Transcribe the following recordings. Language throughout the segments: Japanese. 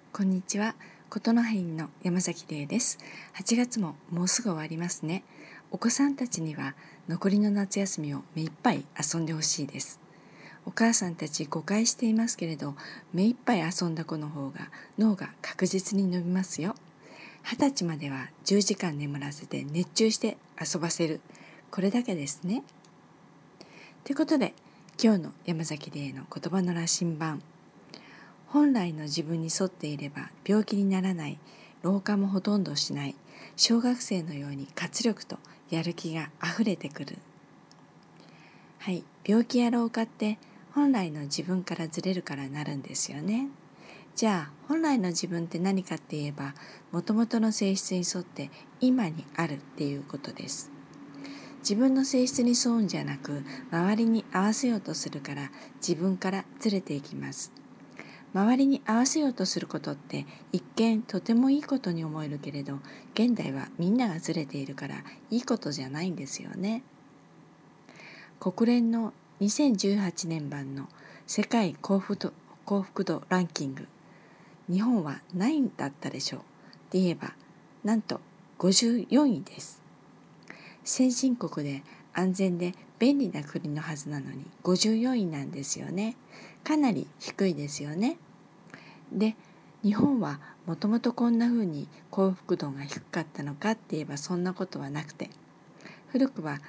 こんにちは。ことの葉院の山崎玲です。8月ももうすぐ終わりますね。お子さんたちには残りの夏休みを目いっぱい遊んでほしいです。お母さんたち誤解していますけれど、目いっぱい遊んだ子の方が脳が確実に伸びますよ。20歳までは10時間眠らせて熱中して遊ばせる。これだけですね。ということで、今日の山崎玲の言葉の羅針盤。本来の自分に沿っていれば病気にならない、老化もほとんどしない、小学生のように活力とやる気があふれてくる。はい、病気や老化って本来の自分からずれるからなるんですよね。じゃあ本来の自分って何かって言えば、もともとの性質に沿って今にあるっていうことです。自分の性質に沿うんじゃなく、周りに合わせようとするから自分からずれていきます。周りに合わせようとすることって一見とてもいいことに思えるけれど、現代はみんながずれているからいいことじゃないんですよね。国連の2018年版の世界幸福度ランキング、日本は何位だったでしょうって言えば、なんと54位です。先進国で安全で便利な国のはずなのに54位なんですよね。かなり低いですよね。で、日本はもともとこんな風に幸福度が低かったのかって言えばそんなことはなくて、古くは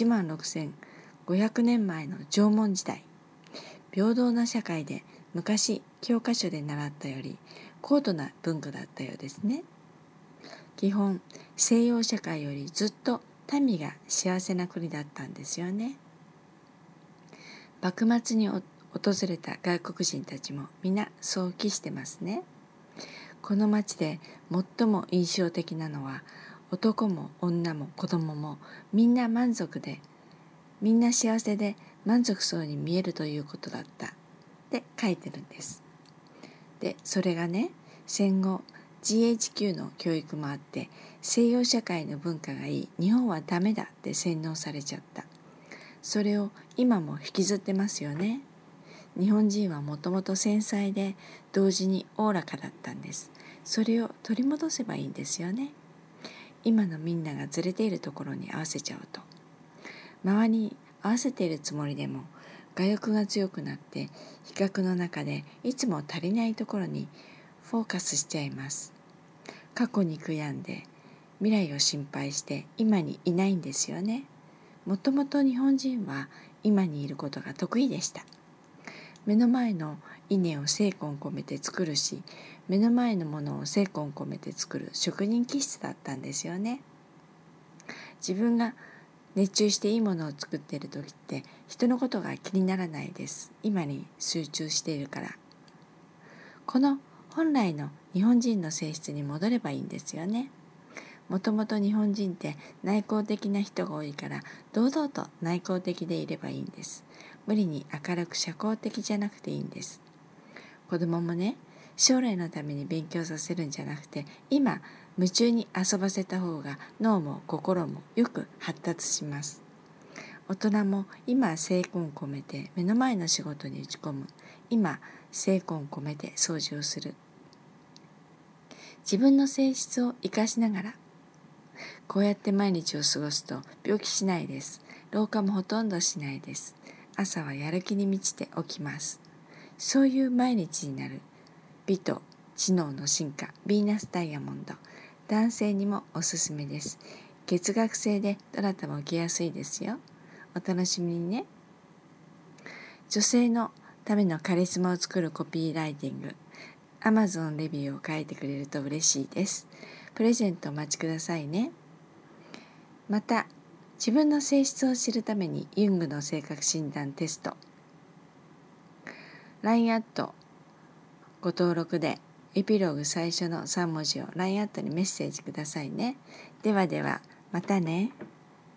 16,500年前の縄文時代、平等な社会で昔教科書で習ったより高度な文化だったようですね。基本西洋社会よりずっと民が幸せな国だったんですよね。幕末に訪れた外国人たちも皆そう期してますね。この町で最も印象的なのは、男も女も子供もみんな満足で、みんな幸せで満足そうに見えるということだったって書いてるんです。で、それがね、戦後 GHQ の教育もあって、西洋社会の文化がいい、日本はダメだって洗脳されちゃった。それを今も引きずってますよね。日本人はもともと繊細で同時におおらかだったんです。それを取り戻せばいいんですよね。今のみんながずれているところに合わせちゃうと、周りに合わせているつもりでも我欲が強くなって比較の中でいつも足りないところにフォーカスしちゃいます。過去に悔やんで未来を心配して今にいないんですよね。もともと日本人は今にいることが得意でした。目の前の稲を精魂込めて作るし、目の前のものを精魂込めて作る職人気質だったんですよね。自分が熱中していいものを作っている時って人のことが気にならないです。今に集中しているから。この本来の日本人の性質に戻ればいいんですよね。もともと日本人って内向的な人が多いから、堂々と内向的でいればいいんです。無理に明るく社交的じゃなくていいんです。子供もね、将来のために勉強させるんじゃなくて、今夢中に遊ばせた方が脳も心もよく発達します。大人も今精魂込めて目の前の仕事に打ち込む。今精魂込めて掃除をする。自分の性質を生かしながら、こうやって毎日を過ごすと病気しないです。老化もほとんどしないです。朝はやる気に満ちて起きます。そういう毎日になる美と知能の進化、ヴィーナスダイヤモンド。男性にもおすすめです。月額制でどなたも受けやすいですよ。お楽しみにね。女性のためのカリスマを作るコピーライティング。Amazon レビューを書いてくれると嬉しいです。プレゼントお待ちくださいね。また、自分の性質を知るためにユングの性格診断テスト。LINE アットご登録でエピローグ最初の3文字を LINE アットにメッセージくださいね。ではでは、またね。